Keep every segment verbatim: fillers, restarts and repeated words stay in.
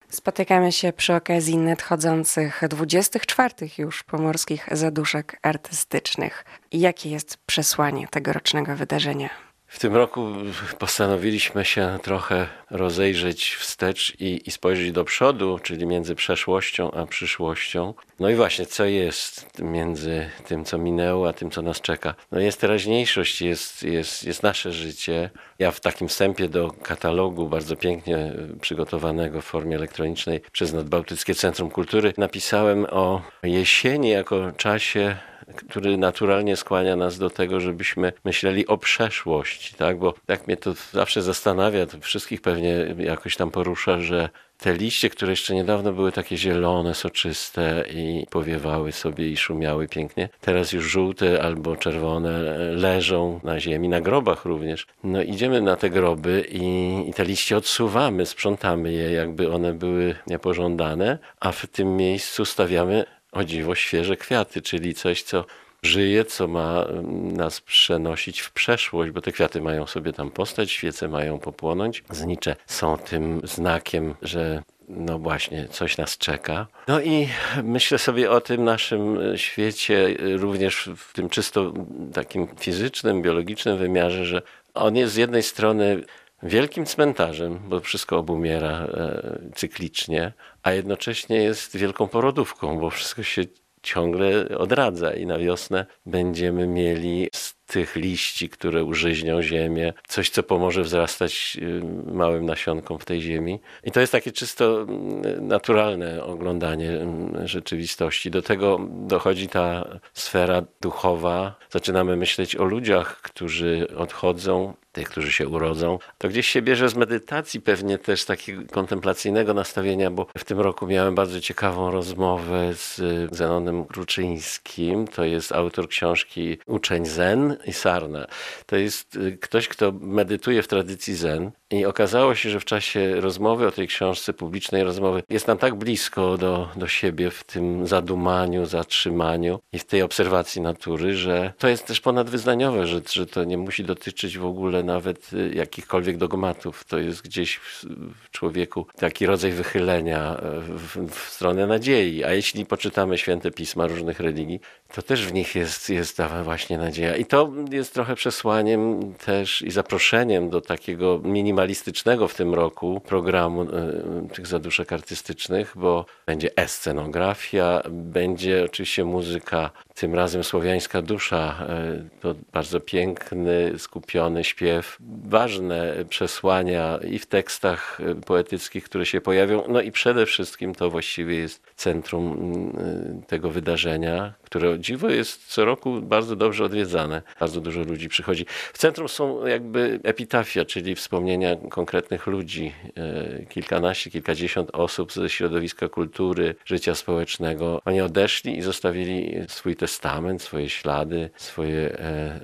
Spotykamy się przy okazji nadchodzących dwudziestych czwartych już Pomorskich Zaduszek Artystycznych. Jakie jest przesłanie tegorocznego wydarzenia? W tym roku postanowiliśmy się trochę rozejrzeć wstecz i, i spojrzeć do przodu, czyli między przeszłością a przyszłością. No i właśnie, co jest między tym, co minęło, a tym, co nas czeka? No jest teraźniejszość, jest, jest, jest nasze życie. Ja w takim wstępie do katalogu, bardzo pięknie przygotowanego w formie elektronicznej przez Nadbałtyckie Centrum Kultury, napisałem o jesieni jako czasie, który naturalnie skłania nas do tego, żebyśmy myśleli o przeszłości, tak? Bo tak mnie to zawsze zastanawia, to wszystkich pewnie jakoś tam porusza, że te liście, które jeszcze niedawno były takie zielone, soczyste i powiewały sobie i szumiały pięknie, teraz już żółte albo czerwone leżą na ziemi, na grobach również. No idziemy na te groby i, i te liście odsuwamy, sprzątamy je, jakby one były niepożądane, a w tym miejscu stawiamy, o dziwo, świeże kwiaty, czyli coś, co żyje, co ma nas przenosić w przeszłość, bo te kwiaty mają sobie tam postać, świece mają popłonąć. Znicze są tym znakiem, że no właśnie, coś nas czeka. No i myślę sobie o tym naszym świecie również w tym czysto takim fizycznym, biologicznym wymiarze, że on jest z jednej strony wielkim cmentarzem, bo wszystko obumiera e, cyklicznie, a jednocześnie jest wielką porodówką, bo wszystko się ciągle odradza i na wiosnę będziemy mieli z tych liści, które użyźnią ziemię, coś, co pomoże wzrastać małym nasionkom w tej ziemi. I to jest takie czysto naturalne oglądanie rzeczywistości. Do tego dochodzi ta sfera duchowa. Zaczynamy myśleć o ludziach, którzy odchodzą, tych, którzy się urodzą. To gdzieś się bierze z medytacji, pewnie też takiego kontemplacyjnego nastawienia, bo w tym roku miałem bardzo ciekawą rozmowę z Zenonem Kruczyńskim. To jest autor książki Uczeń Zen i Sarna. To jest ktoś, kto medytuje w tradycji zen i okazało się, że w czasie rozmowy o tej książce, publicznej rozmowy, jest nam tak blisko do, do siebie w tym zadumaniu, zatrzymaniu i w tej obserwacji natury, że to jest też ponadwyznaniowe, że, że to nie musi dotyczyć w ogóle nawet jakichkolwiek dogmatów. To jest gdzieś w, w człowieku taki rodzaj wychylenia w, w stronę nadziei. A jeśli poczytamy święte pisma różnych religii, to też w nich jest, jest ta właśnie nadzieja. I to jest trochę przesłaniem też i zaproszeniem do takiego minimalistycznego w tym roku programu y, tych zaduszek artystycznych, bo będzie escenografia, będzie oczywiście muzyka, tym razem Słowiańska Dusza. Y, to bardzo piękny, skupiony śpiew, ważne przesłania i w tekstach poetyckich, które się pojawią, no i przede wszystkim to właściwie jest centrum y, tego wydarzenia, które o dziwo jest co roku bardzo dobrze odwiedzane. Bardzo dużo ludzi przychodzi. W centrum są jakby epitafia, czyli wspomnienia konkretnych ludzi. Kilkanaście, kilkadziesiąt osób ze środowiska kultury, życia społecznego. Oni odeszli i zostawili swój testament, swoje ślady, swoje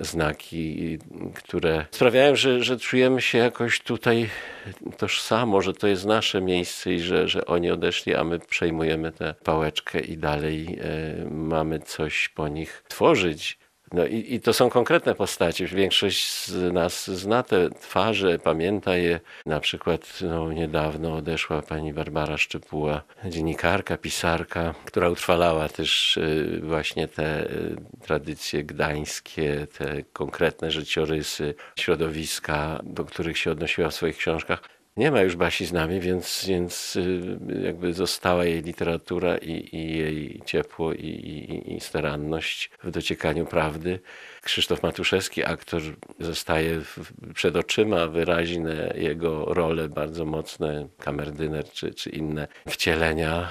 znaki, które sprawiają, że, że czujemy się jakoś tutaj tożsamo, że to jest nasze miejsce i że, że oni odeszli, a my przejmujemy tę pałeczkę i dalej mamy coś po nich tworzyć. No i, i to są konkretne postacie. Większość z nas zna te twarze, pamięta je. Na przykład no, niedawno odeszła pani Barbara Szczypuła, dziennikarka, pisarka, która utrwalała też y, właśnie te y, tradycje gdańskie, te konkretne życiorysy, środowiska, do których się odnosiła w swoich książkach. Nie ma już Basi z nami, więc, więc jakby została jej literatura i, i jej ciepło i, i, i staranność w dociekaniu prawdy. Krzysztof Matuszewski, aktor, zostaje przed oczyma wyraźne jego role bardzo mocne, kamerdyner czy, czy inne wcielenia.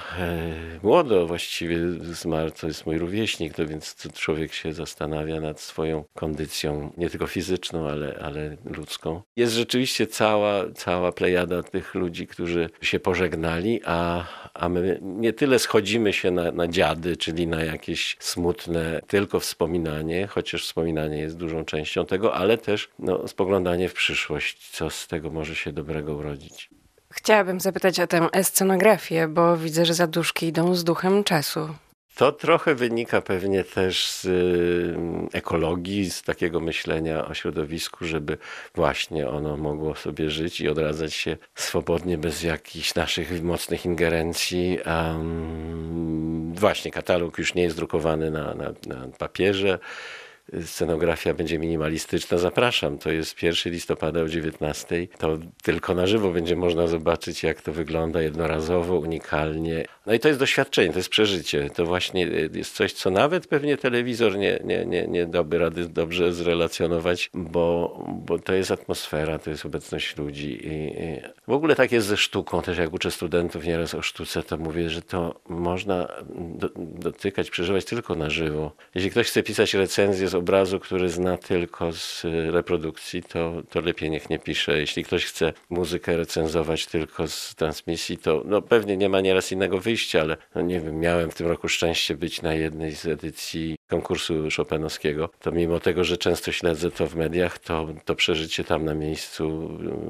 Młodo właściwie zmarł, to jest mój rówieśnik, to więc to człowiek się zastanawia nad swoją kondycją, nie tylko fizyczną, ale, ale ludzką. Jest rzeczywiście cała, cała plejada tych ludzi, którzy się pożegnali, a, a my nie tyle schodzimy się na, na dziady, czyli na jakieś smutne tylko wspominanie, chociaż wspominanie jest dużą częścią tego, ale też no, spoglądanie w przyszłość, co z tego może się dobrego urodzić. Chciałabym zapytać o tę scenografię, bo widzę, że zaduszki idą z duchem czasu. To trochę wynika pewnie też z y, ekologii, z takiego myślenia o środowisku, żeby właśnie ono mogło sobie żyć i odradzać się swobodnie, bez jakichś naszych mocnych ingerencji. Um, właśnie katalog już nie jest drukowany na, na, na papierze. Scenografia będzie minimalistyczna. Zapraszam, to jest pierwszego listopada o dziewiętnastej. To tylko na żywo będzie można zobaczyć, jak to wygląda jednorazowo, unikalnie. No i to jest doświadczenie, to jest przeżycie. To właśnie jest coś, co nawet pewnie telewizor nie, nie, nie, nie dałby rady dobrze zrelacjonować, bo, bo to jest atmosfera, to jest obecność ludzi. I, i w ogóle tak jest ze sztuką, też jak uczę studentów nieraz o sztuce, to mówię, że to można do, dotykać, przeżywać tylko na żywo. Jeśli ktoś chce pisać recenzję z obrazu, który zna tylko z reprodukcji, to, to lepiej niech nie pisze. Jeśli ktoś chce muzykę recenzować tylko z transmisji, to no, pewnie nie ma nieraz innego wyjścia, ale no, nie wiem, miałem w tym roku szczęście być na jednej z edycji konkursu chopinowskiego. To mimo tego, że często śledzę to w mediach, to, to przeżycie tam na miejscu,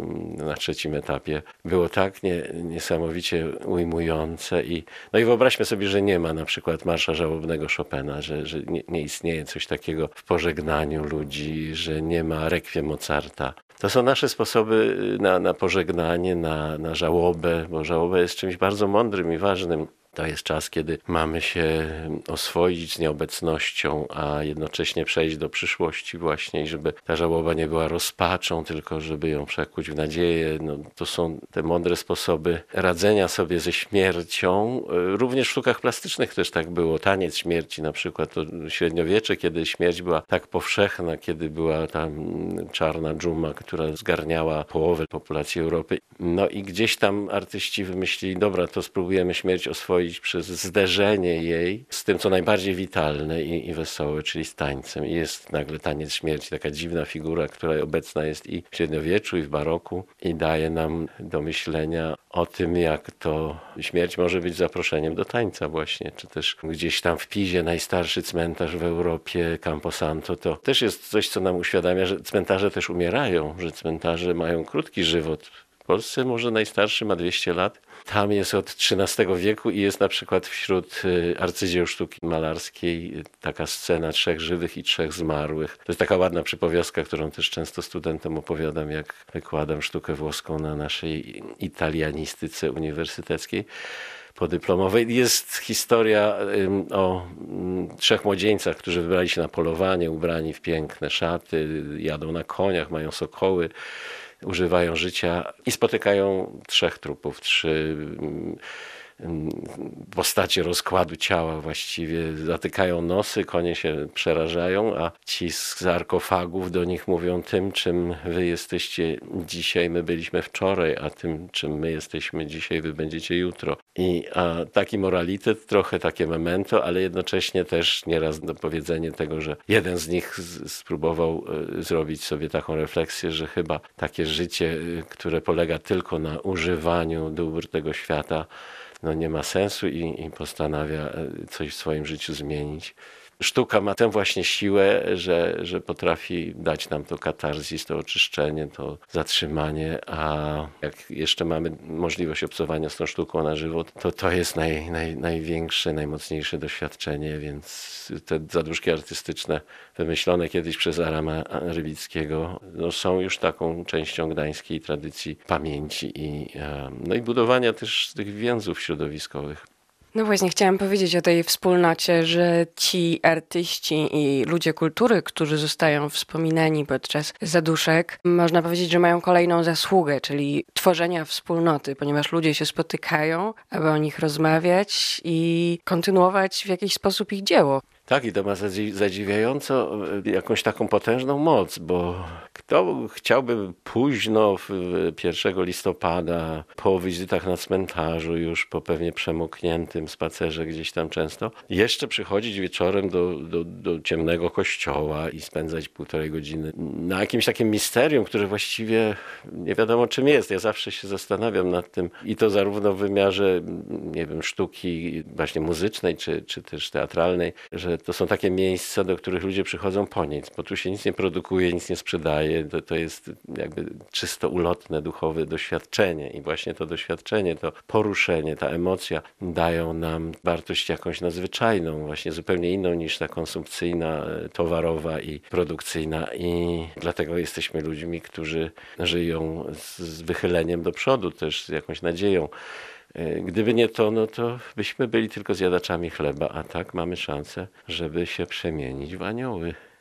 na trzecim etapie było tak nie, niesamowicie ujmujące. I, no i wyobraźmy sobie, że nie ma na przykład marsza żałobnego Chopina, że, że nie, nie istnieje coś takiego w pożegnaniu ludzi, że nie ma rekwiem Mozarta. To są nasze sposoby na, na pożegnanie, na, na żałobę, bo żałoba jest czymś bardzo mądrym i ważnym. To jest czas, kiedy mamy się oswoić z nieobecnością, a jednocześnie przejść do przyszłości właśnie i żeby ta żałoba nie była rozpaczą, tylko żeby ją przekuć w nadzieję. No, to są te mądre sposoby radzenia sobie ze śmiercią. Również w sztukach plastycznych też tak było. Taniec śmierci na przykład, to średniowiecze, kiedy śmierć była tak powszechna, kiedy była ta czarna dżuma, która zgarniała połowę populacji Europy. No i gdzieś tam artyści wymyślili, dobra, to spróbujemy śmierć oswoić przez zderzenie jej z tym, co najbardziej witalne i, i wesołe, czyli z tańcem. I jest nagle taniec śmierci, taka dziwna figura, która obecna jest i w średniowieczu, i w baroku i daje nam do myślenia o tym, jak to śmierć może być zaproszeniem do tańca właśnie, czy też gdzieś tam w Pizie, najstarszy cmentarz w Europie, Camposanto, to też jest coś, co nam uświadamia, że cmentarze też umierają, że cmentarze mają krótki żywot. W Polsce może najstarszy ma dwieście lat. Tam jest od trzynastego wieku i jest na przykład wśród arcydzieł sztuki malarskiej taka scena trzech żywych i trzech zmarłych. To jest taka ładna przypowiastka, którą też często studentom opowiadam, jak wykładam sztukę włoską na naszej italianistyce uniwersyteckiej podyplomowej. Jest historia o trzech młodzieńcach, którzy wybrali się na polowanie, ubrani w piękne szaty, jadą na koniach, mają sokoły, używają życia i spotykają trzech trupów, trzy postacie rozkładu ciała właściwie. Zatykają nosy, konie się przerażają, a ci z sarkofagów do nich mówią: tym, czym wy jesteście dzisiaj, my byliśmy wczoraj, a tym, czym my jesteśmy dzisiaj, wy będziecie jutro. I a taki moralitet, trochę takie memento, ale jednocześnie też nieraz dopowiedzenie tego, że jeden z nich z, spróbował y, zrobić sobie taką refleksję, że chyba takie życie, y, które polega tylko na używaniu dóbr tego świata, no nie ma sensu i, i postanawia coś w swoim życiu zmienić. Sztuka ma tę właśnie siłę, że, że potrafi dać nam to katarzis, to oczyszczenie, to zatrzymanie, a jak jeszcze mamy możliwość obcowania z tą sztuką na żywo, to to jest naj, naj, największe, najmocniejsze doświadczenie, więc te zaduszki artystyczne wymyślone kiedyś przez Adama Rybickiego no są już taką częścią gdańskiej tradycji pamięci i, no i budowania też tych więzów środowiskowych. No właśnie, chciałam powiedzieć o tej wspólnocie, że ci artyści i ludzie kultury, którzy zostają wspominani podczas zaduszek, można powiedzieć, że mają kolejną zasługę, czyli tworzenia wspólnoty, ponieważ ludzie się spotykają, aby o nich rozmawiać i kontynuować w jakiś sposób ich dzieło. Tak, i to ma zadziwiająco jakąś taką potężną moc, bo kto chciałby późno, pierwszego listopada, po wizytach na cmentarzu, już po pewnie przemokniętym spacerze gdzieś tam często, jeszcze przychodzić wieczorem do, do, do ciemnego kościoła i spędzać półtorej godziny na jakimś takim misterium, które właściwie nie wiadomo czym jest. Ja zawsze się zastanawiam nad tym i to zarówno w wymiarze, nie wiem, sztuki właśnie muzycznej czy, czy też teatralnej, że że to są takie miejsca, do których ludzie przychodzą po nic, bo tu się nic nie produkuje, nic nie sprzedaje. To, to jest jakby czysto ulotne, duchowe doświadczenie i właśnie to doświadczenie, to poruszenie, ta emocja dają nam wartość jakąś nadzwyczajną, właśnie zupełnie inną niż ta konsumpcyjna, towarowa i produkcyjna i dlatego jesteśmy ludźmi, którzy żyją z, z wychyleniem do przodu, też z jakąś nadzieją. Gdyby nie to, no to byśmy byli tylko zjadaczami chleba, a tak mamy szansę, żeby się przemienić w anioły.